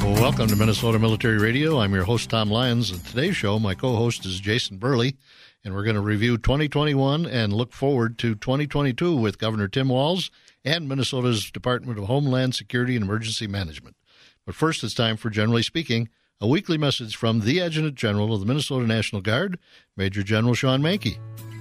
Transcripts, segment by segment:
Welcome to Minnesota Military Radio. I'm your host, Tom Lyons. And today's show, my co-host is Jason Burley, and we're going to review 2021 and look forward to 2022 with Governor Tim Walz and Minnesota's Department of Homeland Security and Emergency Management. But first, it's time for Generally Speaking, a weekly message from the Adjutant General of the Minnesota National Guard, Major General Sean Manke.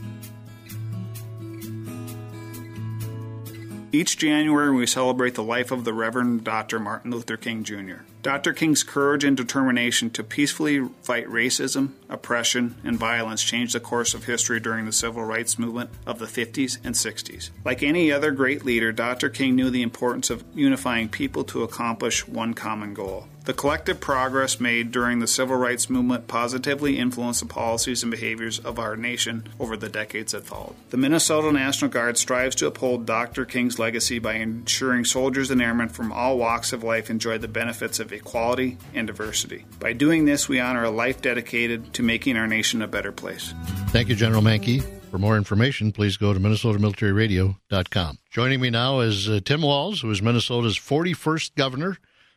Each January, we celebrate the life of the Reverend Dr. Martin Luther King, Jr. Dr. King's courage and determination to peacefully fight racism, oppression, and violence changed the course of history during the civil rights movement of the 50s and 60s. Like any other great leader, Dr. King knew the importance of unifying people to accomplish one common goal. The collective progress made during the civil rights movement positively influenced the policies and behaviors of our nation over the decades that followed. The Minnesota National Guard strives to uphold Dr. King's legacy by ensuring soldiers and airmen from all walks of life enjoy the benefits of equality and diversity. By doing this, we honor a life dedicated to making our nation a better place. Thank you, General Manke. For more information, please go to minnesotamilitaryradio.com. Joining me now is Tim Walz, who is Minnesota's 41st governor.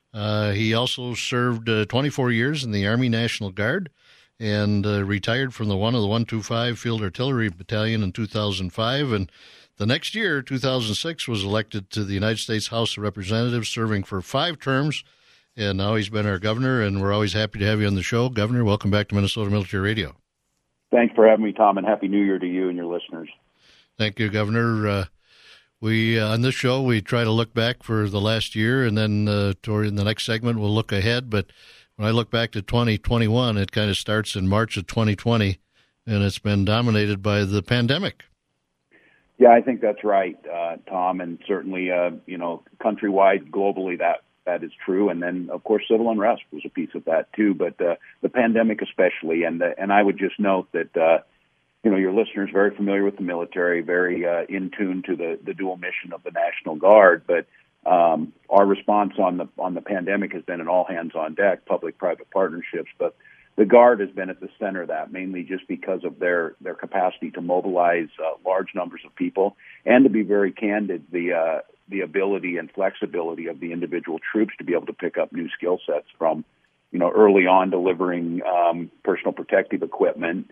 He also served 24 years in the Army National Guard and retired from the 125 Field Artillery Battalion in 2005. And the next year, 2006, was elected to the United States House of Representatives, serving for 5 terms. And now he's been our governor, and we're always happy to have you on the show. Governor, welcome back to Minnesota Military Radio. Thanks for having me, Tom, and Happy New Year to you and your listeners. Thank you, Governor. We on this show, we try to look back for the last year, and then in the next segment, we'll look ahead. But when I look back to 2021, it kind of starts in March of 2020, and it's been dominated by the pandemic. Yeah, I think that's right, Tom, and certainly, countrywide, globally, that is true. And then, of course, civil unrest was a piece of that, too, but the pandemic especially. And I would just note that, your listeners are very familiar with the military, very in tune to the dual mission of the National Guard. But our response on the pandemic has been an all-hands-on-deck, public-private partnerships. But the Guard has been at the center of that, mainly just because of their capacity to mobilize large numbers of people and, to be very candid, the ability and flexibility of the individual troops to be able to pick up new skill sets from, early on delivering personal protective equipment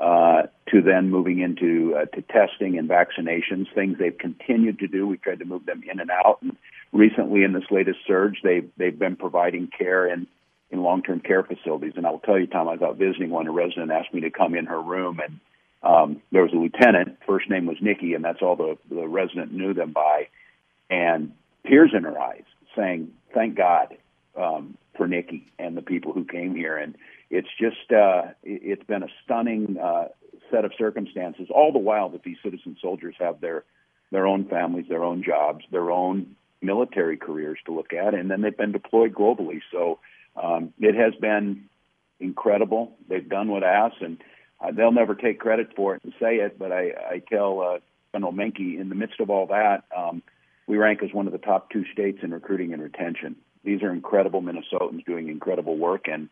to then moving into to testing and vaccinations, things they've continued to do. We tried to move them in and out. And recently in this latest surge, they've been providing care in long-term care facilities. And I will tell you, Tom, I was out visiting one. A resident asked me to come in her room, and there was a lieutenant. First name was Nikki, and that's all the resident knew them by. And tears in her eyes, saying, "Thank God for Nikki and the people who came here." And it's just it's been a stunning set of circumstances. All the while that these citizen soldiers have their own families, their own jobs, their own military careers to look at, and then they've been deployed globally. So it has been incredible. They've done what asked, and they'll never take credit for it and say it. But I tell General Manke, in the midst of all that, we rank as one of the top 2 states in recruiting and retention. These are incredible Minnesotans doing incredible work, and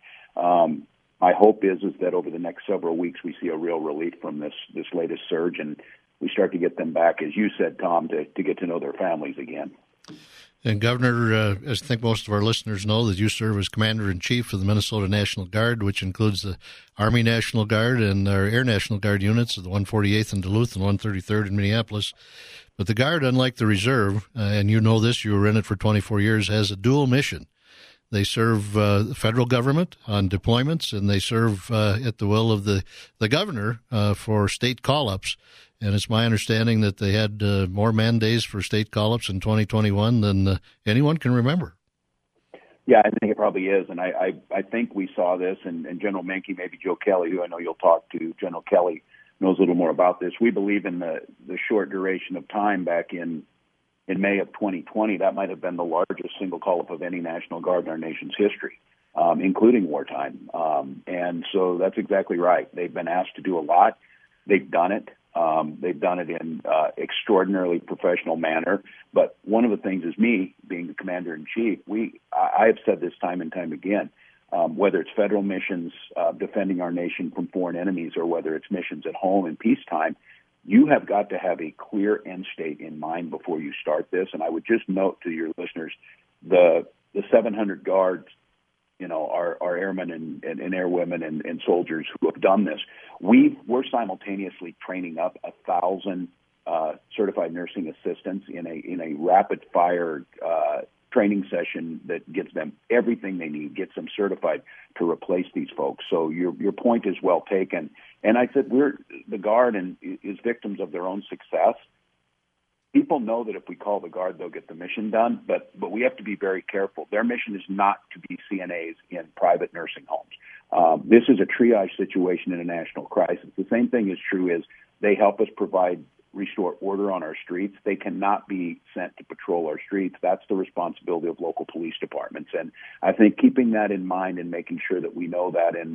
my hope is that over the next several weeks we see a real relief from this latest surge, and we start to get them back, as you said, Tom, to get to know their families again. And Governor, I think most of our listeners know that you serve as Commander-in-Chief of the Minnesota National Guard, which includes the Army National Guard and our Air National Guard units of the 148th in Duluth and 133rd in Minneapolis. But the Guard, unlike the Reserve, and you know this, you were in it for 24 years, has a dual mission. They serve the federal government on deployments, and they serve at the will of the governor for state call-ups. And it's my understanding that they had more man days for state call-ups in 2021 than anyone can remember. Yeah, I think it probably is. And I think we saw this, and General Manke, maybe Joe Kelly, who I know you'll talk to, General Kelly knows a little more about this. We believe in the short duration of time back in May of 2020, that might have been the largest single call-up of any National Guard in our nation's history, including wartime. And so that's exactly right. They've been asked to do a lot. They've done it. They've done it in extraordinarily professional manner. But one of the things is me being the Commander-in-Chief. I have said this time and time again, whether it's federal missions defending our nation from foreign enemies or whether it's missions at home in peacetime, you have got to have a clear end state in mind before you start this. And I would just note to your listeners, the 700 guards our airmen and airwomen and soldiers who have done this. We're simultaneously training up 1,000 certified nursing assistants in a rapid fire training session that gives them everything they need, gets them certified to replace these folks. So your point is well taken. And I said the Guard is victims of their own success. People know that if we call the Guard, they'll get the mission done, but we have to be very careful. Their mission is not to be CNAs in private nursing homes. This is a triage situation in a national crisis. The same thing is true as they help us restore order on our streets. They cannot be sent to patrol our streets. That's the responsibility of local police departments. And I think keeping that in mind and making sure that we know that, and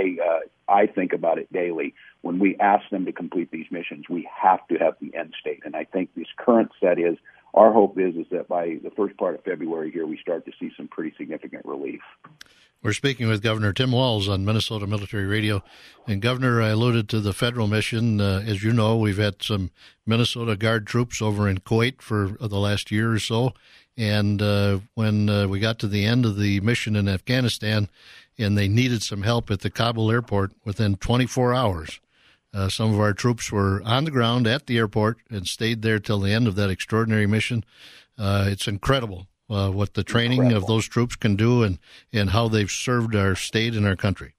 I think about it daily. When we ask them to complete these missions, we have to have the end state. And I think this current set is, our hope is that by the first part of February here, we start to see some pretty significant relief. We're speaking with Governor Tim Walz on Minnesota Military Radio. And, Governor, I alluded to the federal mission. As you know, we've had some Minnesota Guard troops over in Kuwait for the last year or so. And when we got to the end of the mission in Afghanistan and they needed some help at the Kabul airport within 24 hours, some of our troops were on the ground at the airport and stayed there till the end of that extraordinary mission. It's incredible. What the training of those troops can do and how they've served our state and our country.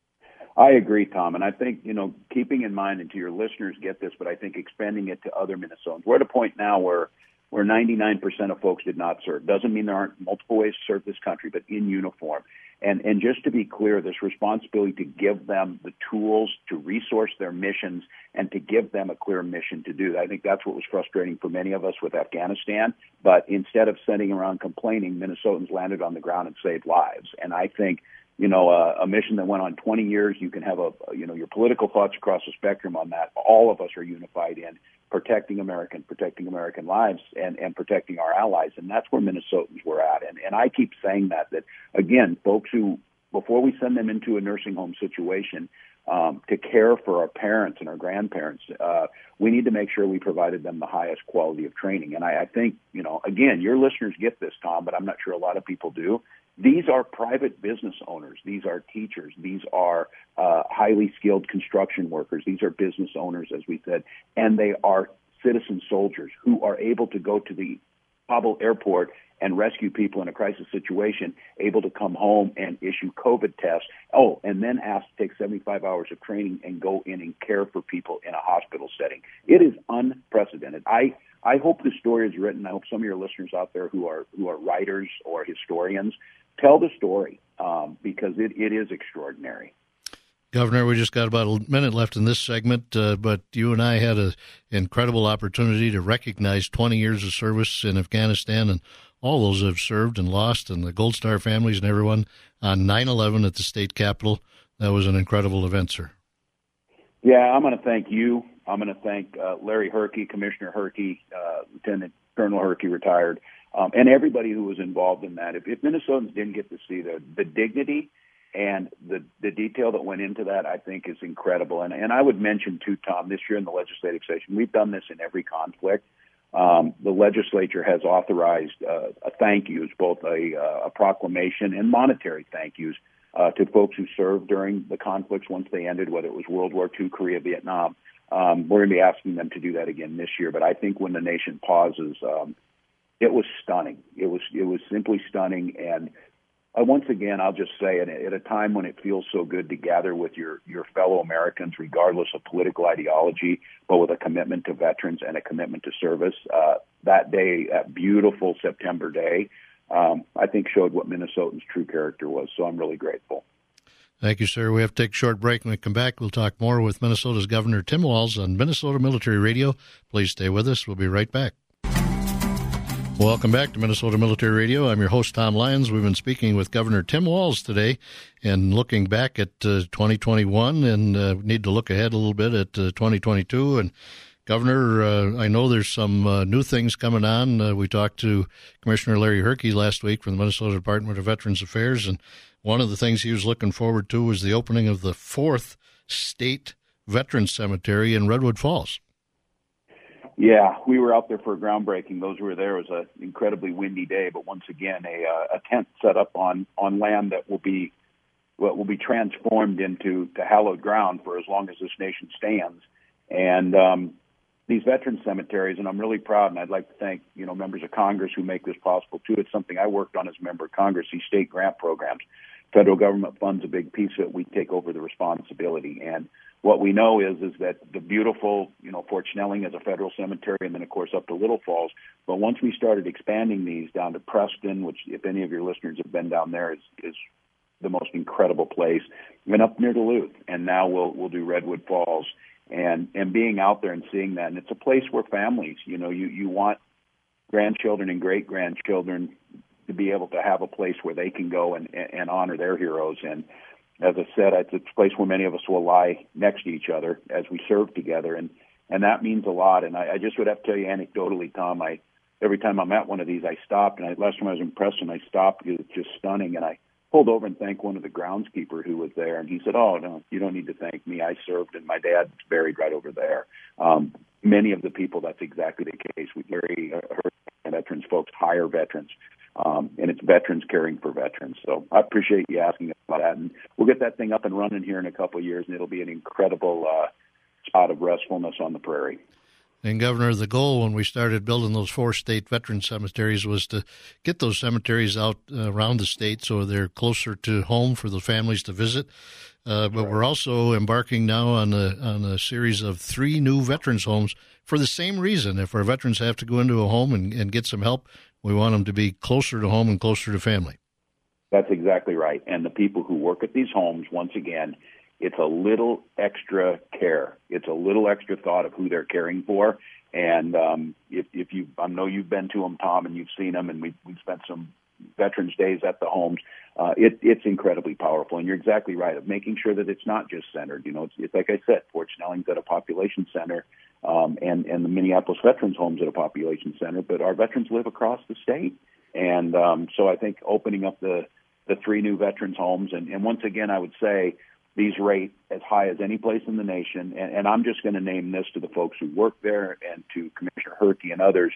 I agree, Tom. And I think, keeping in mind, and to your listeners get this, but I think expanding it to other Minnesotans. We're at a point now where 99% of folks did not serve. Doesn't mean there aren't multiple ways to serve this country, but in uniform. And just to be clear, this responsibility to give them the tools to resource their missions and to give them a clear mission to do. I think that's what was frustrating for many of us with Afghanistan. But instead of sitting around complaining, Minnesotans landed on the ground and saved lives. And I think, a mission that went on 20 years, you can have your political thoughts across the spectrum on that. All of us are unified in protecting American lives and protecting our allies. And that's where Minnesotans were at. And I keep saying that again, folks who, before we send them into a nursing home situation, to care for our parents and our grandparents, we need to make sure we provided them the highest quality of training. And I think, again, your listeners get this, Tom, but I'm not sure a lot of people do. These are private business owners. These are teachers. These are highly skilled construction workers. These are business owners, as we said, and they are citizen soldiers who are able to go to the Kabul airport and rescue people in a crisis situation, able to come home and issue COVID tests, and then asked to take 75 hours of training and go in and care for people in a hospital setting. It is unprecedented. I hope the story is written. I hope some of your listeners out there who are writers or historians tell the story because it is extraordinary. Governor, we just got about a minute left in this segment, but you and I had an incredible opportunity to recognize 20 years of service in Afghanistan and all those who have served and lost, and the Gold Star families and everyone on 9/11 at the state capitol. That was an incredible event, sir. Yeah, I'm going to thank you. I'm going to thank Larry Herkey, Commissioner Herkey, Lieutenant Colonel Herkey, retired, and everybody who was involved in that. If Minnesotans didn't get to see the dignity and the detail that went into that, I think is incredible. And I would mention, too, Tom, this year in the legislative session, we've done this in every conflict. The legislature has authorized a thank yous, both a proclamation and monetary thank yous to folks who served during the conflicts once they ended, whether it was World War II, Korea, Vietnam. We're going to be asking them to do that again this year. But I think when the nation pauses, it was stunning. It was simply stunning. And once again, I'll just say, at a time when it feels so good to gather with your fellow Americans, regardless of political ideology, but with a commitment to veterans and a commitment to service, that day, that beautiful September day, I think showed what Minnesotans' true character was. So I'm really grateful. Thank you, sir. We have to take a short break. When we come back, we'll talk more with Minnesota's Governor Tim Walz on Minnesota Military Radio. Please stay with us. We'll be right back. Welcome back to Minnesota Military Radio. I'm your host, Tom Lyons. We've been speaking with Governor Tim Walz today and looking back at 2021 and need to look ahead a little bit at 2022. And Governor, I know there's some new things coming on. We talked to Commissioner Larry Herkey last week from the Minnesota Department of Veterans Affairs, and one of the things he was looking forward to was the opening of the 4th State Veterans Cemetery in Redwood Falls. Yeah, we were out there for a groundbreaking. Those who were there, it was an incredibly windy day, but once again, a tent set up on land that will be transformed into hallowed ground for as long as this nation stands. And these veteran cemeteries, and I'm really proud, and I'd like to thank members of Congress who make this possible too. It's something I worked on as a member of Congress. These state grant programs, federal government funds a big piece of it. We take over the responsibility, and what we know is that the beautiful, Fort Snelling is a federal cemetery, and then of course up to Little Falls. But once we started expanding these down to Preston, which if any of your listeners have been down there, is the most incredible place, even up near Duluth, and now we'll do Redwood Falls, and being out there and seeing that, and it's a place where families, you want grandchildren and great grandchildren to be able to have a place where they can go and honor their heroes. And as I said, it's a place where many of us will lie next to each other as we serve together, and that means a lot. And I just would have to tell you anecdotally, Tom, every time I'm at one of these, I stopped, and last time I was in Preston, I stopped because it's just stunning, and I pulled over and thanked one of the groundskeeper who was there, and he said, "Oh, no, you don't need to thank me. I served, and my dad's buried right over there." Many of the people, that's exactly the case. We bury veterans, folks hire veterans. And it's veterans caring for veterans. So I appreciate you asking about that. And we'll get that thing up and running here in a couple of years, and it'll be an incredible spot of restfulness on the prairie. And, Governor, the goal when we started building those 4 state veteran cemeteries was to get those cemeteries out around the state so they're closer to home for the families to visit. But we're also embarking now on a series of 3 new veterans homes for the same reason. If our veterans have to go into a home and get some help, we want them to be closer to home and closer to family. That's exactly right. And the people who work at these homes, once again, it's a little extra care. It's a little extra thought of who they're caring for. And if you, I know you've been to them, Tom, and you've seen them, and we've spent some Veterans Days at the homes. It's incredibly powerful. And you're exactly right of making sure that it's not just centered. It's like I said, Fort Snelling's at a population center. And the Minneapolis Veterans Home's at a population center, but our veterans live across the state. And so I think opening up the 3 new veterans homes, and once again, I would say these rate as high as any place in the nation. And I'm just going to name this to the folks who work there and to Commissioner Herke and others.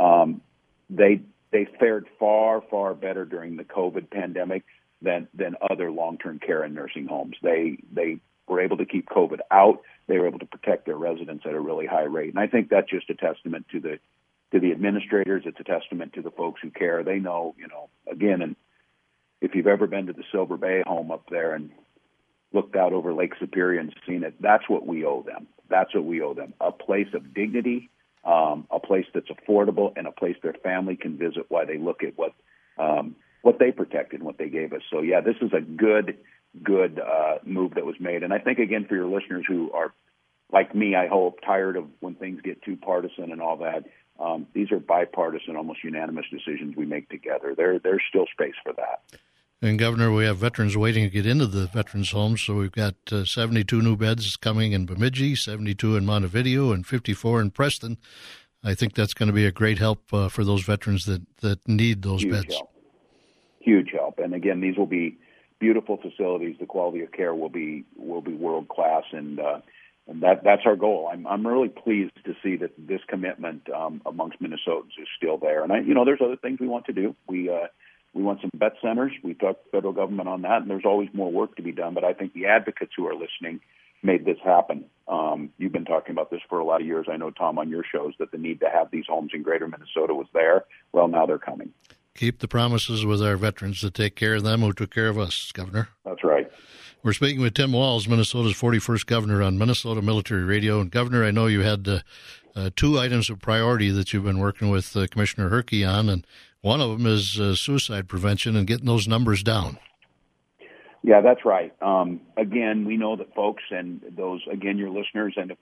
They fared far, far better during the COVID pandemic than other long-term care and nursing homes. They were able to keep COVID out. They were able to protect their residents at a really high rate. And I think that's just a testament to the administrators. It's a testament to the folks who care. They know, again, and if you've ever been to the Silver Bay home up there and looked out over Lake Superior and seen it, that's what we owe them. That's what we owe them. A place of dignity, a place that's affordable, and a place their family can visit while they look at what they protected and what they gave us. So, yeah, this is a good move that was made. And I think, again, for your listeners who are, like me, I hope, tired of when things get too partisan and all that, these are bipartisan, almost unanimous decisions we make together. There's still space for that. And, Governor, we have veterans waiting to get into the veterans' homes, so we've got 72 new beds coming in Bemidji, 72 in Montevideo, and 54 in Preston. I think that's going to be a great help for those veterans that need those beds. Huge help. And, again, these will be beautiful facilities. The quality of care will be world class, and that's our goal. I'm really pleased to see that this commitment amongst Minnesotans is still there. And there's other things we want to do. We want some vet centers. We talked to the federal government on that, and there's always more work to be done. But I think the advocates who are listening made this happen. You've been talking about this for a lot of years. I know, Tom, on your shows that the need to have these homes in greater Minnesota was there. Well, now they're coming. Keep the promises with our veterans to take care of them who took care of us, Governor. That's right. We're speaking with Tim Walz, Minnesota's 41st governor, on Minnesota Military Radio. And, Governor, I know you had 2 items of priority that you've been working with Commissioner Herke on, and one of them is suicide prevention and getting those numbers down. Yeah, that's right. Again, we know that folks and those, again, your listeners and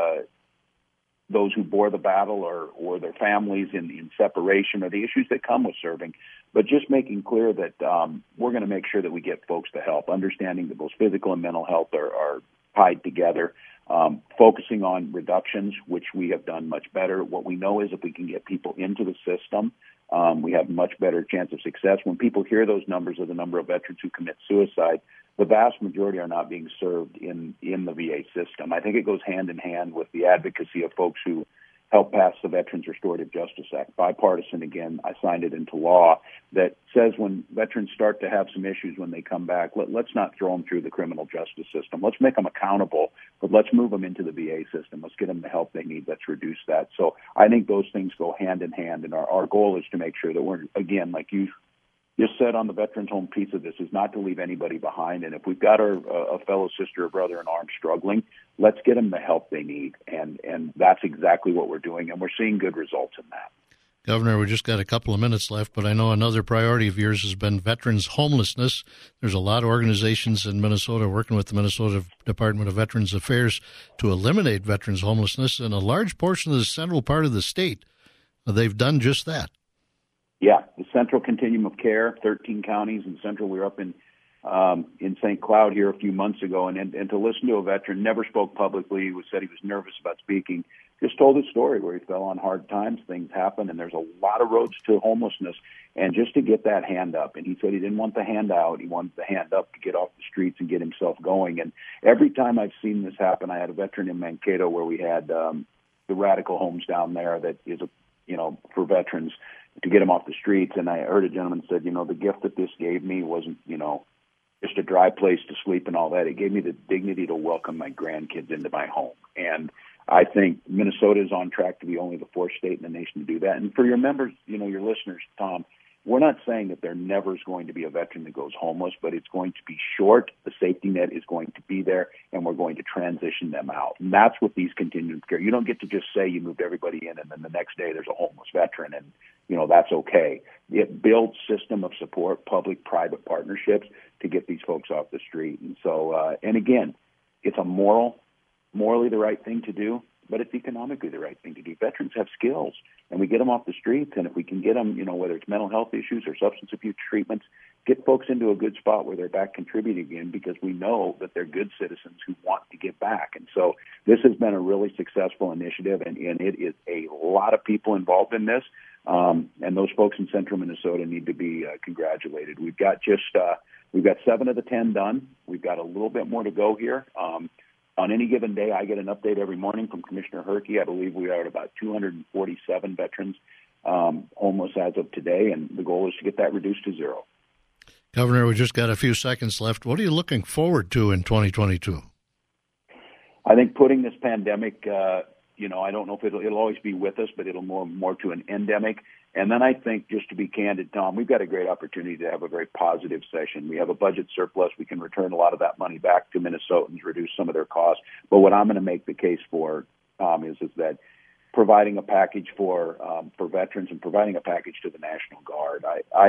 those who bore the battle or their families in separation or the issues that come with serving, but just making clear that we're going to make sure that we get folks to help, understanding that both physical and mental health are tied together, focusing on reductions, which we have done much better. What we know is if we can get people into the system, we have much better chance of success. When people hear those numbers of the number of veterans who commit suicide, the vast majority are not being served in the VA system. I think it goes hand in hand with the advocacy of folks who helped pass the Veterans Restorative Justice Act, bipartisan again. I signed it into law that says when veterans start to have some issues when they come back, let's not throw them through the criminal justice system. Let's make them accountable, but let's move them into the VA system. Let's get them the help they need. Let's reduce that. So I think those things go hand in hand, and our goal is to make sure that we're, again, like you just said on the Veterans Home piece of this, is not to leave anybody behind. And if we've got a fellow sister or brother in arms struggling, let's get them the help they need. And that's exactly what we're doing, and we're seeing good results in that. Governor, we just got a couple of minutes left, but I know another priority of yours has been veterans homelessness. There's a lot of organizations in Minnesota working with the Minnesota Department of Veterans Affairs to eliminate veterans homelessness. In a large portion of the central part of the state, they've done just that. Yeah, the Central Continuum of Care, 13 counties in Central. We were up in St. Cloud here a few months ago, and to listen to a veteran, never spoke publicly, said he was nervous about speaking, just told his story where he fell on hard times, things happen, and there's a lot of roads to homelessness, and just to get that hand up. And he said he didn't want the hand out, he wanted the hand up to get off the streets and get himself going. And every time I've seen this happen, I had a veteran in Mankato where we had the Radical Homes down there that is, for veterans, to get them off the streets. And I heard a gentleman said, the gift that this gave me wasn't, just a dry place to sleep and all that. It gave me the dignity to welcome my grandkids into my home. And I think Minnesota is on track to be only the fourth state in the nation to do that. And for your members, your listeners, Tom, we're not saying that there never is going to be a veteran that goes homeless, but it's going to be short. The safety net is going to be there, and we're going to transition them out. And that's what these continuum care. You don't get to just say you moved everybody in, and then the next day there's a homeless veteran, and that's okay. It builds system of support, public-private partnerships to get these folks off the street. And so, and again, it's a morally the right thing to do, but it's economically the right thing to do. Veterans have skills, and we get them off the streets, and if we can get them, whether it's mental health issues or substance abuse treatments, get folks into a good spot where they're back contributing again, because we know that they're good citizens who want to get back. And so this has been a really successful initiative, and it is a lot of people involved in this, and those folks in central Minnesota need to be congratulated. We've got 7 of the 10 done. We've got a little bit more to go here. On any given day, I get an update every morning from Commissioner Herke. I believe we are at about 247 veterans homeless as of today, and the goal is to get that reduced to zero. Governor, we just got a few seconds left. What are you looking forward to in 2022? I think putting this pandemic, I don't know if it'll always be with us, but it'll more to an endemic. And then I think, just to be candid, Tom, we've got a great opportunity to have a very positive session. We have a budget surplus. We can return a lot of that money back to Minnesotans, reduce some of their costs. But what I'm going to make the case for, Tom, is that providing a package for veterans and providing a package to the National Guard.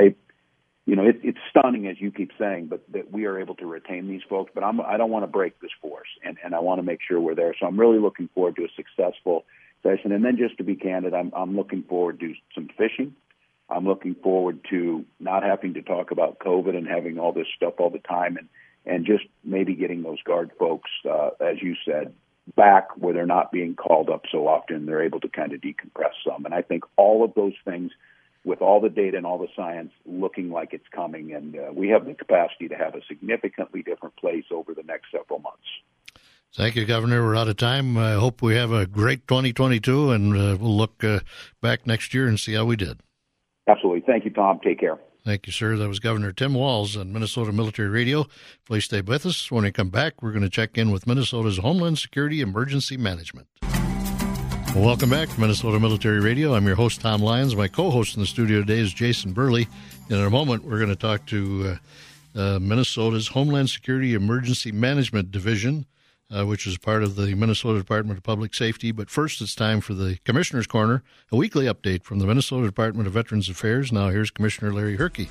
It's stunning, as you keep saying, but that we are able to retain these folks. But I don't want to break this force, and I want to make sure we're there. So I'm really looking forward to a successful session. And then, just to be candid, I'm looking forward to some fishing. I'm looking forward to not having to talk about COVID and having all this stuff all the time, and just maybe getting those Guard folks, as you said, back where they're not being called up so often. They're able to kind of decompress some. And I think all of those things, with all the data and all the science looking like it's coming, and we have the capacity to have a significantly different place over the next several months. Thank you, Governor. We're out of time. I hope we have a great 2022, and we'll look back next year and see how we did. Absolutely. Thank you, Tom. Take care. Thank you, sir. That was Governor Tim Walz on Minnesota Military Radio. Please stay with us. When we come back, we're going to check in with Minnesota's Homeland Security Emergency Management. Well, welcome back to Minnesota Military Radio. I'm your host, Tom Lyons. My co-host in the studio today is Jason Burley. In a moment, we're going to talk to Minnesota's Homeland Security Emergency Management Division, which is part of the Minnesota Department of Public Safety. But first, it's time for the Commissioner's Corner, a weekly update from the Minnesota Department of Veterans Affairs. Now, here's Commissioner Larry Herke.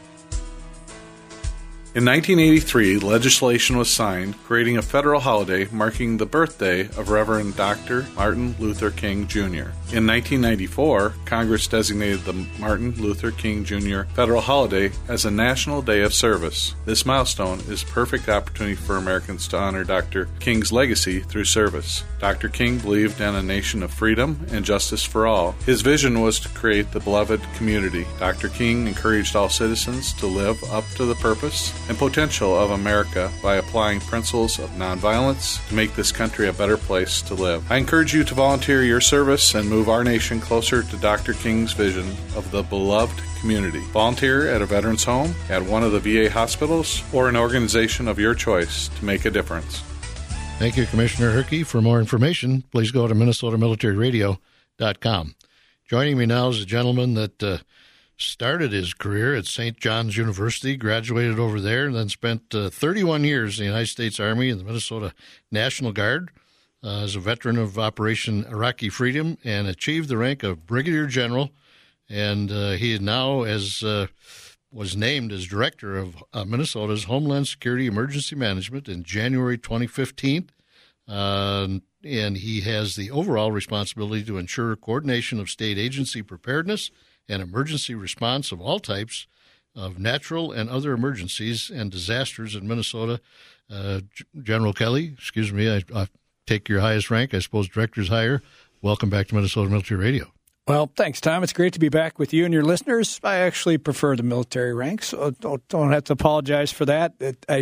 In 1983, legislation was signed creating a federal holiday marking the birthday of Reverend Dr. Martin Luther King Jr. In 1994, Congress designated the Martin Luther King Jr. federal holiday as a National Day of Service. This milestone is a perfect opportunity for Americans to honor Dr. King's legacy through service. Dr. King believed in a nation of freedom and justice for all. His vision was to create the beloved community. Dr. King encouraged all citizens to live up to the purpose and potential of America by applying principles of nonviolence to make this country a better place to live. I encourage you to volunteer your service and move our nation closer to Dr. King's vision of the beloved community. Volunteer at a veteran's home, at one of the VA hospitals, or an organization of your choice to make a difference. Thank you, Commissioner Herke. For more information, please go to MinnesotaMilitaryRadio.com. Joining me now is a gentleman that started his career at St. John's University, graduated over there, and then spent 31 years in the United States Army in the Minnesota National Guard as a veteran of Operation Iraqi Freedom and achieved the rank of Brigadier General. And he now was named as Director of Minnesota's Homeland Security Emergency Management in January 2015. And he has the overall responsibility to ensure coordination of state agency preparedness and emergency response of all types of natural and other emergencies and disasters in Minnesota. General Kelly, excuse me, I take your highest rank. I suppose Director's higher. Welcome back to Minnesota Military Radio. Well, thanks, Tom. It's great to be back with you and your listeners. I actually prefer the military rank, so don't have to apologize for that.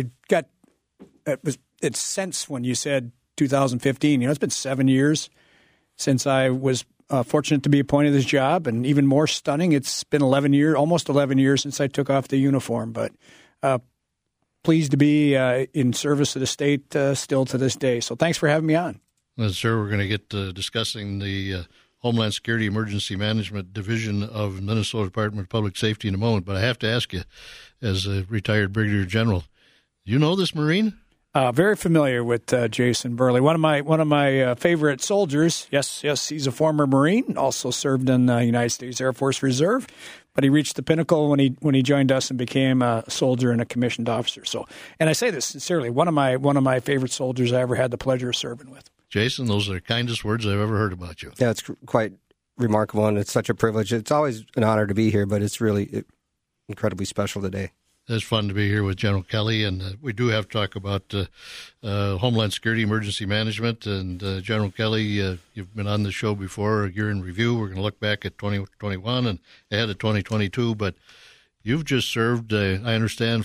It's since when you said 2015. It's been 7 years since I was fortunate to be appointed to this job, and even more stunning, it's been almost 11 years since I took off the uniform. But pleased to be in service of the state still to this day. So thanks for having me on. Well, sir, we're going to get discussing the Homeland Security Emergency Management Division of Minnesota Department of Public Safety in a moment. But I have to ask you, as a retired Brigadier General, you know this Marine? Very familiar with Jason Burley, one of my favorite soldiers. Yes, he's a former Marine, also served in the United States Air Force Reserve, but he reached the pinnacle when he joined us and became a soldier and a commissioned officer. So, and I say this sincerely, one of my favorite soldiers I ever had the pleasure of serving with. Jason, those are the kindest words I've ever heard about you. Yeah, it's quite remarkable, and it's such a privilege. It's always an honor to be here, but it's really incredibly special today. It's fun to be here with General Kelly, and we do have to talk about Homeland Security Emergency Management. And General Kelly, you've been on the show before, a year in review. We're going to look back at 2021 and ahead of 2022, but you've just served, I understand,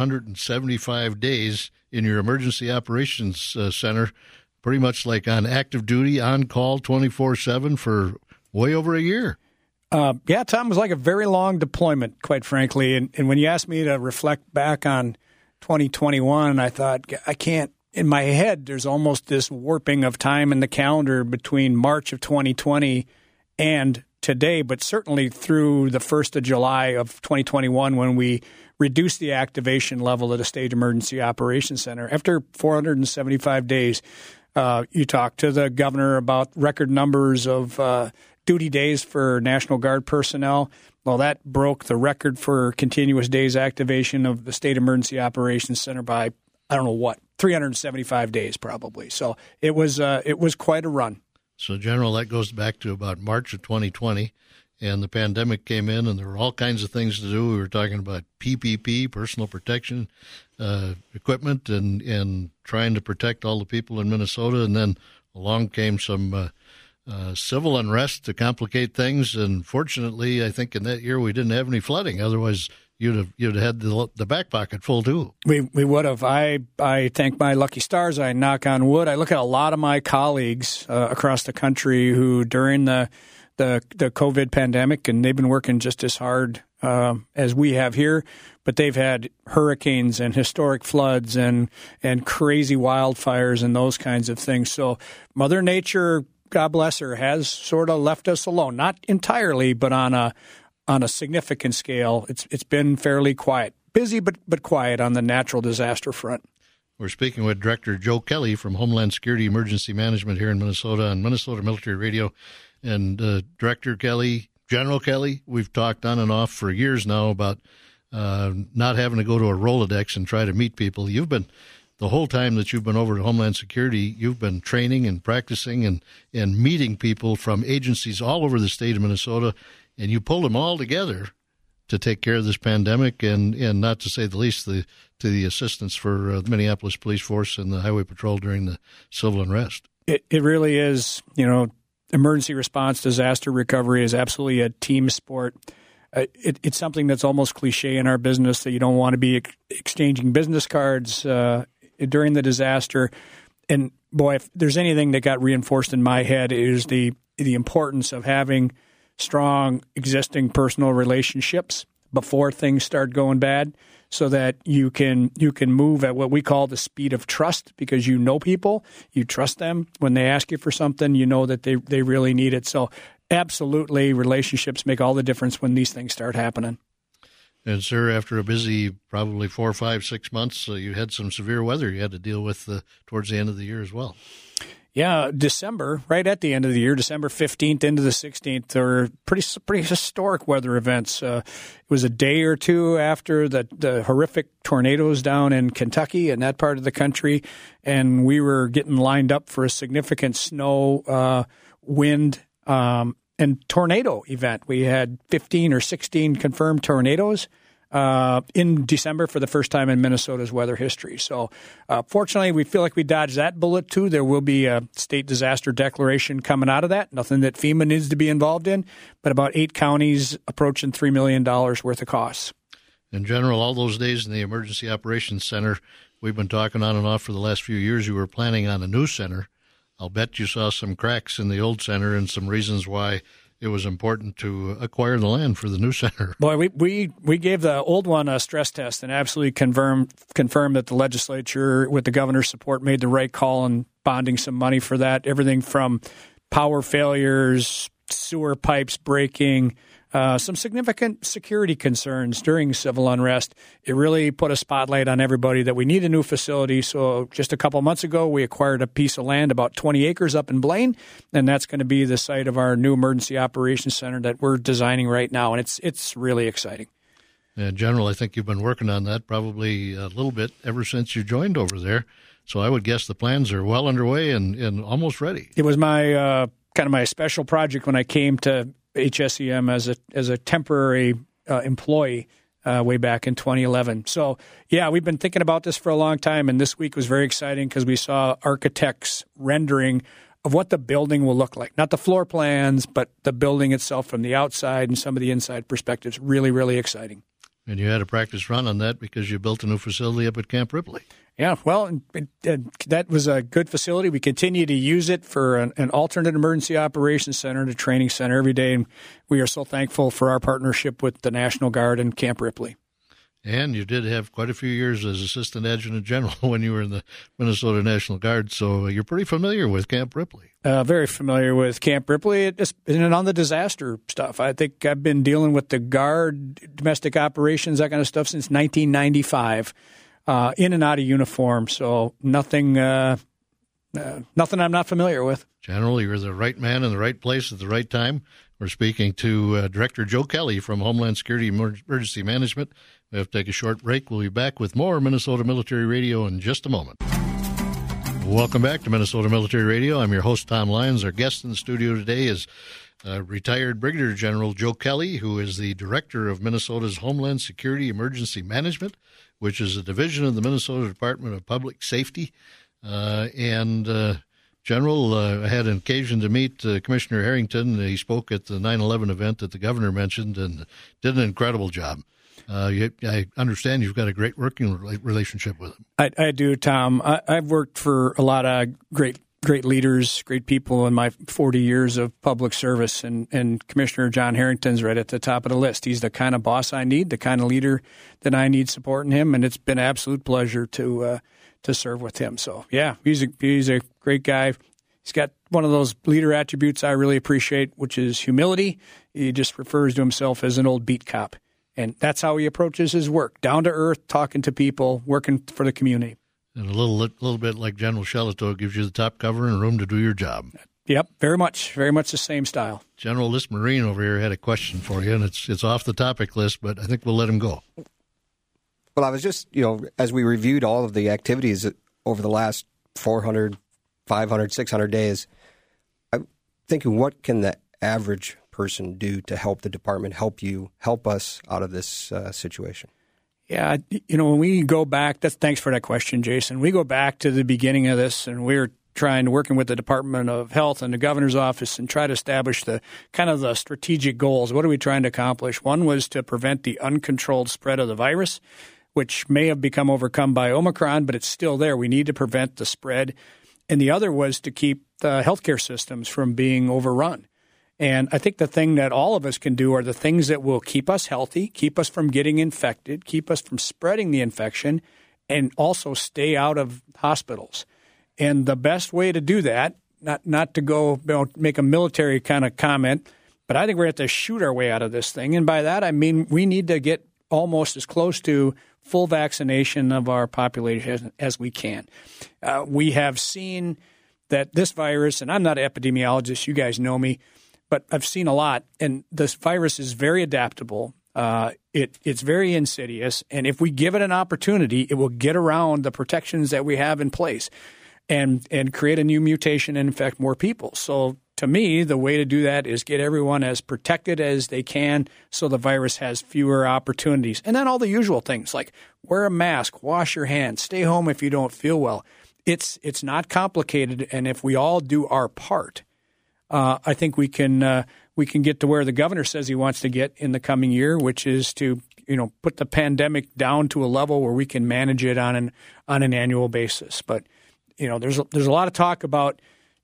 475 days in your Emergency Operations Center, pretty much like on active duty, on call 24/7 for way over a year. Yeah, Tom, it was like a very long deployment, quite frankly. And when you asked me to reflect back on 2021, I thought, I can't, in my head, there's almost this warping of time in the calendar between March of 2020 and today, but certainly through the 1st of July of 2021 when we reduced the activation level at the State Emergency Operations Center. After 475 days, you talked to the governor about record numbers of duty days for National Guard personnel. Well, that broke the record for continuous days activation of the State Emergency Operations Center by, 375 days probably. So it was quite a run. So, General, that goes back to about March of 2020, and the pandemic came in, and there were all kinds of things to do. We were talking about PPP, personal protection equipment, and trying to protect all the people in Minnesota. And then along came some civil unrest to complicate things, and fortunately, I think in that year we didn't have any flooding. Otherwise, you'd have had the back pocket full too. We would have. I thank my lucky stars. I knock on wood. I look at a lot of my colleagues across the country who during the COVID pandemic, and they've been working just as hard as we have here, but they've had hurricanes and historic floods and crazy wildfires and those kinds of things. So Mother Nature, God bless her, has sort of left us alone. Not entirely, but on a significant scale. It's been fairly quiet. Busy, but quiet on the natural disaster front. We're speaking with Director Joe Kelly from Homeland Security Emergency Management here in Minnesota on Minnesota Military Radio. And Director Kelly, General Kelly, we've talked on and off for years now about not having to go to a Rolodex and try to meet people. You've been, the whole time that you've been over at Homeland Security, you've been training and practicing and meeting people from agencies all over the state of Minnesota, and you pulled them all together to take care of this pandemic and not to say the least, to the assistance for the Minneapolis Police Force and the Highway Patrol during the civil unrest. It really is, emergency response, disaster recovery is absolutely a team sport. it's something that's almost cliche in our business that you don't want to be exchanging business cards during the disaster. And boy, if there's anything that got reinforced in my head, it is the importance of having strong existing personal relationships before things start going bad, so that you can move at what we call the speed of trust, because you know people, you trust them. When they ask you for something, you know that they really need it. So absolutely, relationships make all the difference when these things start happening. And, sir, after a busy probably 4, 5, 6 months, you had some severe weather you had to deal with towards the end of the year as well. Yeah, December, right at the end of the year, December 15th into the 16th, there were pretty historic weather events. It was a day or two after the horrific tornadoes down in Kentucky and that part of the country, and we were getting lined up for a significant snow, wind, and tornado event. We had 15 or 16 confirmed tornadoes in December for the first time in Minnesota's weather history. So fortunately, we feel like we dodged that bullet too. There will be a state disaster declaration coming out of that, nothing that FEMA needs to be involved in, but about 8 counties approaching $3 million worth of costs. In general, all those days in the Emergency Operations Center, we've been talking on and off for the last few years. You were planning on a new center. I'll bet you saw some cracks in the old center and some reasons why it was important to acquire the land for the new center. Boy, we gave the old one a stress test and absolutely confirmed that the legislature, with the governor's support, made the right call in bonding some money for that. Everything from power failures, sewer pipes breaking, some significant security concerns during civil unrest. It really put a spotlight on everybody that we need a new facility. So just a couple months ago, we acquired a piece of land, about 20 acres up in Blaine, and that's going to be the site of our new Emergency Operations Center that we're designing right now, and it's really exciting. General, I think you've been working on that probably a little bit ever since you joined over there. So I would guess the plans are well underway and almost ready. It was my kind of my special project when I came to HSEM as a temporary employee way back in 2011. So, yeah, we've been thinking about this for a long time, and this week was very exciting because we saw architects' rendering of what the building will look like. Not the floor plans, but the building itself from the outside and some of the inside perspectives. Really, really exciting. And you had a practice run on that because you built a new facility up at Camp Ripley. Yeah, well, that was a good facility. We continue to use it for an alternate emergency operations center and a training center every day, and we are so thankful for our partnership with the National Guard and Camp Ripley. And you did have quite a few years as Assistant Adjutant General when you were in the Minnesota National Guard, so you're pretty familiar with Camp Ripley. Very familiar with Camp Ripley. And on the disaster stuff, I think I've been dealing with the Guard, domestic operations, that kind of stuff since 1995. In and out of uniform, so nothing I'm not familiar with. General, you're the right man in the right place at the right time. We're speaking to Director Joe Kelly from Homeland Security Emergency Management. We have to take a short break. We'll be back with more Minnesota Military Radio in just a moment. Welcome back to Minnesota Military Radio. I'm your host, Tom Lyons. Our guest in the studio today is retired Brigadier General Joe Kelly, who is the Director of Minnesota's Homeland Security Emergency Management, which is a division of the Minnesota Department of Public Safety. General, I had an occasion to meet Commissioner Harrington. He spoke at the 9/11 event that the governor mentioned and did an incredible job. I understand you've got a great working relationship with him. I do, Tom. I've worked for a lot of great leaders, great people in my 40 years of public service, and Commissioner John Harrington's right at the top of the list. He's the kind of boss I need, the kind of leader that I need supporting him, and it's been an absolute pleasure to serve with him. So, yeah, he's a great guy. He's got one of those leader attributes I really appreciate, which is humility. He just refers to himself as an old beat cop, and that's how he approaches his work, down to earth, talking to people, working for the community. And a little bit like General Shelito, gives you the top cover and room to do your job. Yep, very much the same style. General, this Marine over here had a question for you, and it's off the topic list, but I think we'll let him go. Well, I was just, as we reviewed all of the activities over the last 400, 500, 600 days, I'm thinking, what can the average person do to help the department, help us out of this situation? Yeah, when we go back, thanks for that question, Jason. We go back to the beginning of this, and we were working with the Department of Health and the governor's office and try to establish the kind of the strategic goals. What are we trying to accomplish? One was to prevent the uncontrolled spread of the virus, which may have become overcome by Omicron, but it's still there. We need to prevent the spread. And the other was to keep the healthcare systems from being overrun. And I think the thing that all of us can do are the things that will keep us healthy, keep us from getting infected, keep us from spreading the infection, and also stay out of hospitals. And the best way to do that, not to go make a military kind of comment, but I think we're going to have to shoot our way out of this thing. And by that, I mean we need to get almost as close to full vaccination of our population as we can. We have seen that this virus, and I'm not an epidemiologist, you guys know me, but I've seen a lot, and this virus is very adaptable. It's very insidious, and if we give it an opportunity, it will get around the protections that we have in place and create a new mutation and infect more people. So to me, the way to do that is get everyone as protected as they can so the virus has fewer opportunities. And then all the usual things like wear a mask, wash your hands, stay home if you don't feel well. It's not complicated, and if we all do our part, I think we can get to where the governor says he wants to get in the coming year, which is to put the pandemic down to a level where we can manage it on an annual basis. But there's a lot of talk about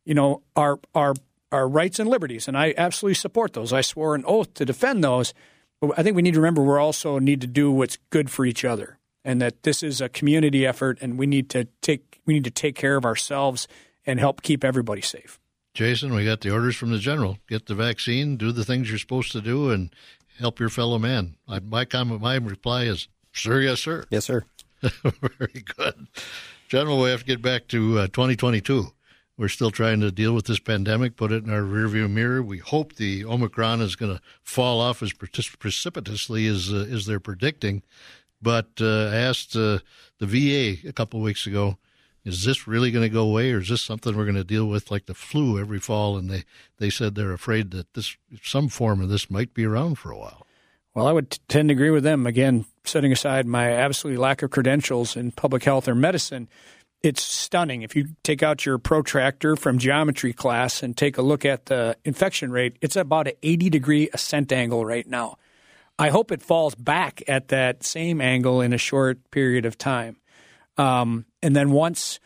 our rights and liberties, and I absolutely support those. I swore an oath to defend those. But I think we need to remember we also need to do what's good for each other, and that this is a community effort, and we need to take care of ourselves and help keep everybody safe. Jason, we got the orders from the general. Get the vaccine, do the things you're supposed to do, and help your fellow man. My reply is, sir, yes, sir. Yes, sir. Very good. General, we have to get back to 2022. We're still trying to deal with this pandemic, put it in our rearview mirror. We hope the Omicron is going to fall off as precipitously as they're predicting. But I asked the VA a couple of weeks ago, is this really going to go away, or is this something we're going to deal with like the flu every fall? And they said they're afraid that some form of this might be around for a while. Well, I would tend to agree with them. Again, setting aside my absolute lack of credentials in public health or medicine, it's stunning. If you take out your protractor from geometry class and take a look at the infection rate, it's about an 80-degree ascent angle right now. I hope it falls back at that same angle in a short period of time. And then once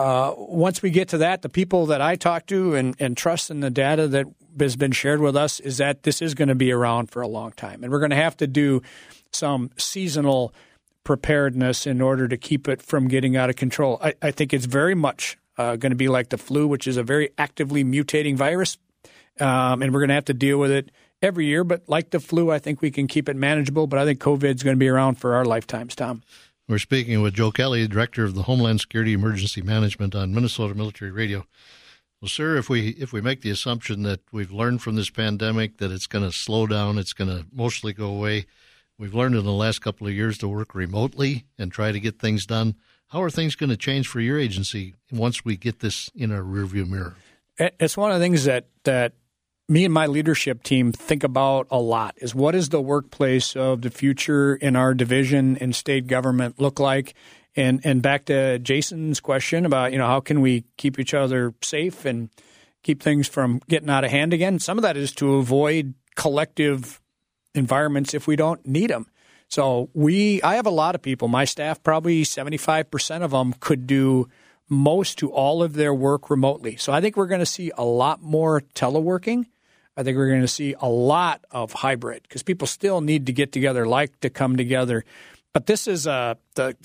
we get to that, the people that I talk to and trust in the data that has been shared with us is that this is going to be around for a long time. And we're going to have to do some seasonal preparedness in order to keep it from getting out of control. I think it's very much going to be like the flu, which is a very actively mutating virus. And we're going to have to deal with it every year. But like the flu, I think we can keep it manageable. But I think COVID is going to be around for our lifetimes, Tom. We're speaking with Joe Kelly, Director of the Homeland Security Emergency Management on Minnesota Military Radio. Well, sir, if we make the assumption that we've learned from this pandemic that it's going to slow down, it's going to mostly go away, we've learned in the last couple of years to work remotely and try to get things done. How are things going to change for your agency once we get this in our rearview mirror? It's one of the things that me and my leadership team think about a lot is what is the workplace of the future in our division and state government look like? And back to Jason's question about, how can we keep each other safe and keep things from getting out of hand again? Some of that is to avoid collective environments if we don't need them. So I have a lot of people, my staff, probably 75% of them could do most to all of their work remotely. So I think we're going to see a lot more teleworking. I think we're going to see a lot of hybrid because people still need to get together, like to come together. But this is the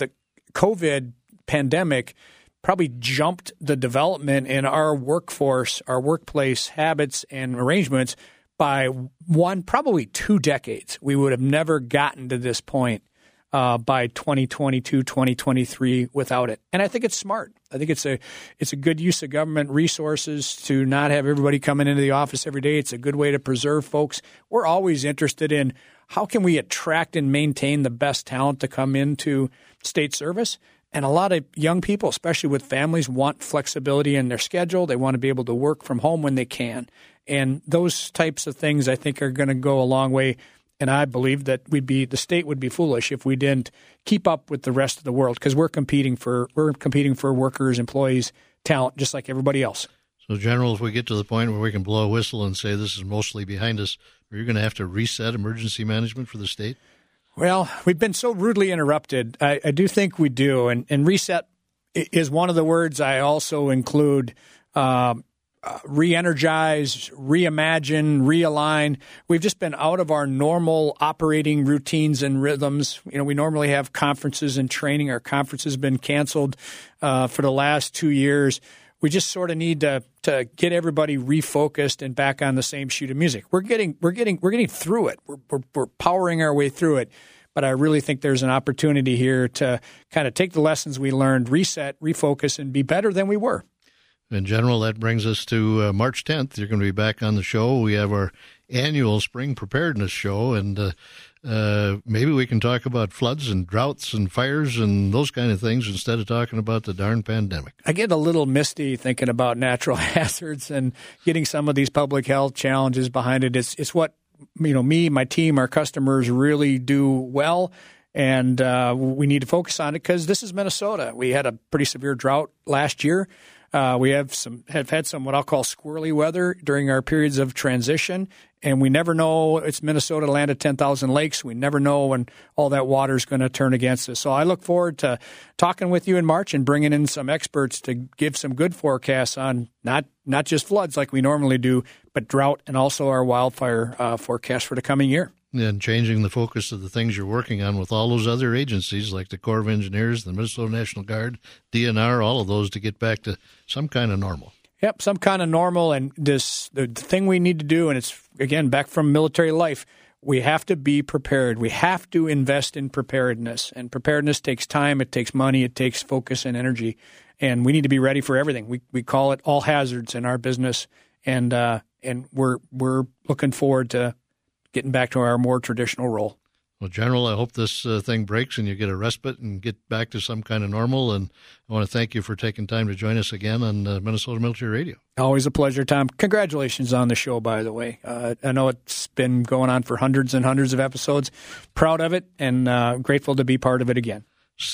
COVID pandemic probably jumped the development in our workforce, our workplace habits and arrangements by probably 2 decades. We would have never gotten to this point by 2022, 2023 without it. And I think it's smart. I think it's a good use of government resources to not have everybody coming into the office every day. It's a good way to preserve folks. We're always interested in how can we attract and maintain the best talent to come into state service. And a lot of young people, especially with families, want flexibility in their schedule. They want to be able to work from home when they can. And those types of things, I think, are going to go a long way. And I believe that the state would be foolish if we didn't keep up with the rest of the world, because we're competing for workers, employees, talent, just like everybody else. So, General, if we get to the point where we can blow a whistle and say this is mostly behind us, are you going to have to reset emergency management for the state? Well, we've been so rudely interrupted. I do think we do. And reset is one of the words. I also include re-energize, reimagine, realign. We've just been out of our normal operating routines and rhythms. We normally have conferences and training. Our conference has been canceled for the last 2 years. We just sort of need to get everybody refocused and back on the same sheet of music. We're getting through it. We're powering our way through it. But I really think there's an opportunity here to kind of take the lessons we learned, reset, refocus, and be better than we were. In general, that brings us to March 10th. You're going to be back on the show. We have our annual spring preparedness show, and maybe we can talk about floods and droughts and fires and those kind of things instead of talking about the darn pandemic. I get a little misty thinking about natural hazards and getting some of these public health challenges behind it. It's what me, my team, our customers really do well. And we need to focus on it because this is Minnesota. We had a pretty severe drought last year. We have had some what I'll call squirrely weather during our periods of transition, and we never know. It's Minnesota, land of 10,000 lakes. We never know when all that water is going to turn against us. So I look forward to talking with you in March and bringing in some experts to give some good forecasts on not just floods like we normally do, but drought and also our wildfire forecast for the coming year. And changing the focus of the things you're working on with all those other agencies like the Corps of Engineers, the Minnesota National Guard, DNR, all of those to get back to some kind of normal. Yep, some kind of normal. And the thing we need to do, and it's, again, back from military life, we have to be prepared. We have to invest in preparedness. And preparedness takes time, it takes money, it takes focus and energy. And we need to be ready for everything. We call it all hazards in our business. And we're looking forward to getting back to our more traditional role. Well, General, I hope this thing breaks and you get a respite and get back to some kind of normal. And I want to thank you for taking time to join us again on Minnesota Military Radio. Always a pleasure, Tom. Congratulations on the show, by the way. I know it's been going on for hundreds and hundreds of episodes. Proud of it and grateful to be part of it again.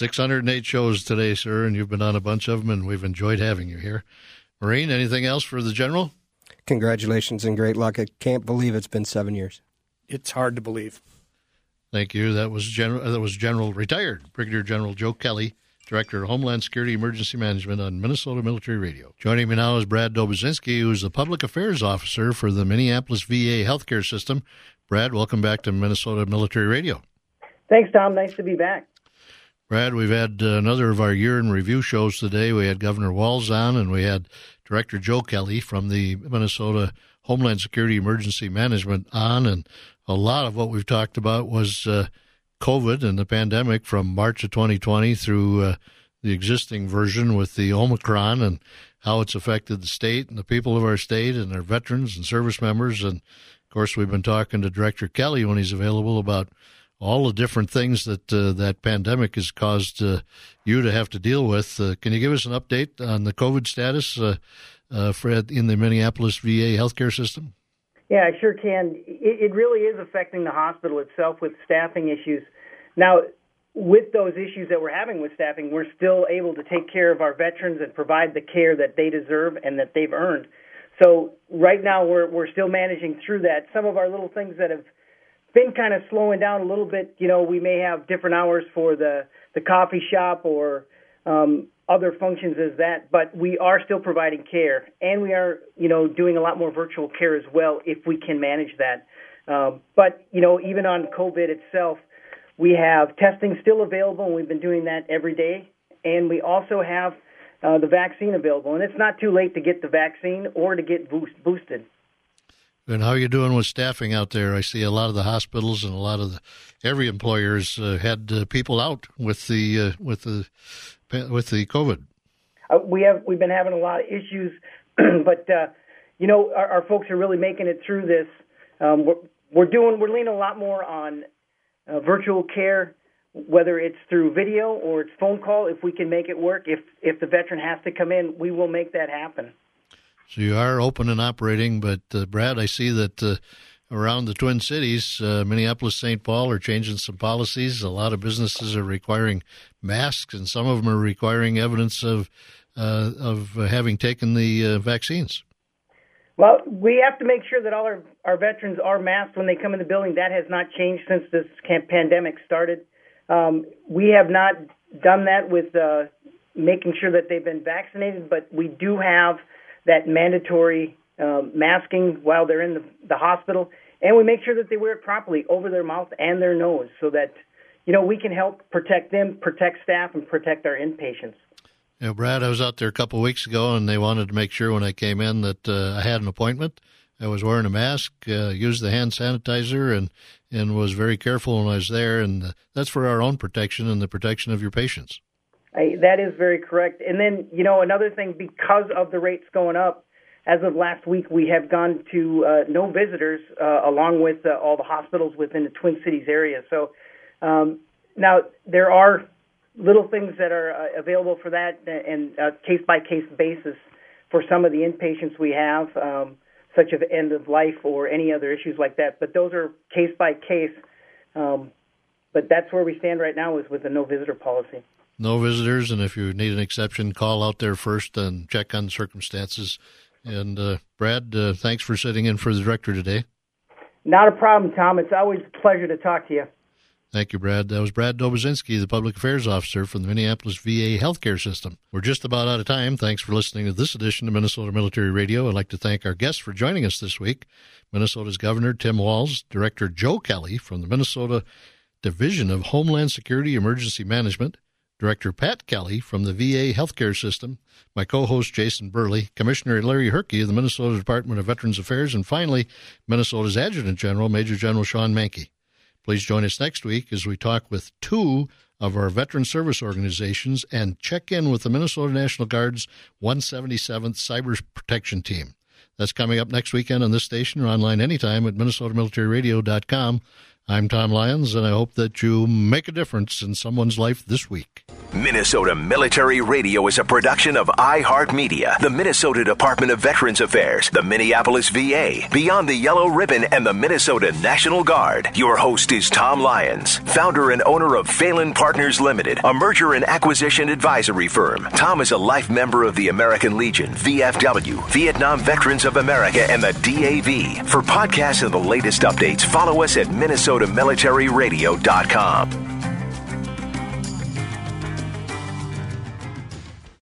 608 shows today, sir, and you've been on a bunch of them, and we've enjoyed having you here. Maureen, anything else for the General? Congratulations and great luck. I can't believe it's been 7 years. It's hard to believe. Thank you. That was General retired Brigadier General Joe Kelly, Director of Homeland Security Emergency Management on Minnesota Military Radio. Joining me now is Brad Dobuzinski, who is the Public Affairs Officer for the Minneapolis VA Healthcare System. Brad, welcome back to Minnesota Military Radio. Thanks, Tom. Nice to be back. Brad, we've had another of our year in review shows today. We had Governor Walz on, and we had Director Joe Kelly from the Minnesota Homeland Security Emergency Management on, and a lot of what we've talked about was COVID and the pandemic from March of 2020 through the existing version with the Omicron and how it's affected the state and the people of our state and our veterans and service members. And, of course, we've been talking to Director Kelly when he's available about all the different things that that pandemic has caused you to have to deal with. Can you give us an update on the COVID status Fred, in the Minneapolis VA healthcare system? Yeah, I sure can. It really is affecting the hospital itself with staffing issues. Now, with those issues that we're having with staffing, we're still able to take care of our veterans and provide the care that they deserve and that they've earned. So right now we're still managing through that. Some of our little things that have been kind of slowing down a little bit, we may have different hours for the coffee shop or other functions as that, but we are still providing care, and we are, doing a lot more virtual care as well if we can manage that. But, even on COVID itself, we have testing still available, and we've been doing that every day, and we also have the vaccine available, and it's not too late to get the vaccine or to get boosted. And how are you doing with staffing out there? I see a lot of the hospitals and a lot of every employer's had people out with the COVID. We've been having a lot of issues, but our folks are really making it through this. We're leaning a lot more on virtual care, whether it's through video or it's phone call. If we can make it work, if the veteran has to come in, we will make that happen. So you are open and operating, but Brad, I see that around the Twin Cities, Minneapolis, St. Paul are changing some policies. A lot of businesses are requiring masks, and some of them are requiring evidence of having taken the vaccines. Well, we have to make sure that all our veterans are masked when they come in the building. That has not changed since this pandemic started. We have not done that with making sure that they've been vaccinated, but we do have that mandatory masking while they're in the hospital, and we make sure that they wear it properly over their mouth and their nose so that, we can help protect them, protect staff, and protect our inpatients. Brad, I was out there a couple of weeks ago, and they wanted to make sure when I came in that I had an appointment. I was wearing a mask, used the hand sanitizer, and was very careful when I was there. And that's for our own protection and the protection of your patients. That is very correct. And then, another thing, because of the rates going up, as of last week, we have gone to no visitors along with all the hospitals within the Twin Cities area. So now there are little things that are available for that and case-by-case basis for some of the inpatients we have, such as end of life or any other issues like that. But those are case-by-case. But that's where we stand right now, is with the no-visitor policy. No visitors, and if you need an exception, call out there first and check on the circumstances. And Brad, thanks for sitting in for the director today. Not a problem, Tom. It's always a pleasure to talk to you. Thank you, Brad. That was Brad Dobozinski, the Public Affairs Officer from the Minneapolis VA Healthcare System. We're just about out of time. Thanks for listening to this edition of Minnesota Military Radio. I'd like to thank our guests for joining us this week. Minnesota's Governor Tim Walz, Director Joe Kelly from the Minnesota Division of Homeland Security Emergency Management, Director Pat Kelly from the VA Healthcare System, my co-host Jason Burley, Commissioner Larry Herkey of the Minnesota Department of Veterans Affairs, and finally, Minnesota's Adjutant General, Major General Sean Mankey. Please join us next week as we talk with two of our veteran service organizations and check in with the Minnesota National Guard's 177th Cyber Protection Team. That's coming up next weekend on this station or online anytime at MinnesotaMilitaryRadio.com. I'm Tom Lyons, and I hope that you make a difference in someone's life this week. Minnesota Military Radio is a production of iHeartMedia, the Minnesota Department of Veterans Affairs, the Minneapolis VA, Beyond the Yellow Ribbon, and the Minnesota National Guard. Your host is Tom Lyons, founder and owner of Phelan Partners Limited, a merger and acquisition advisory firm. Tom is a life member of the American Legion, VFW, Vietnam Veterans of America, and the DAV. For podcasts and the latest updates, follow us at MinnesotaMilitaryRadio.com.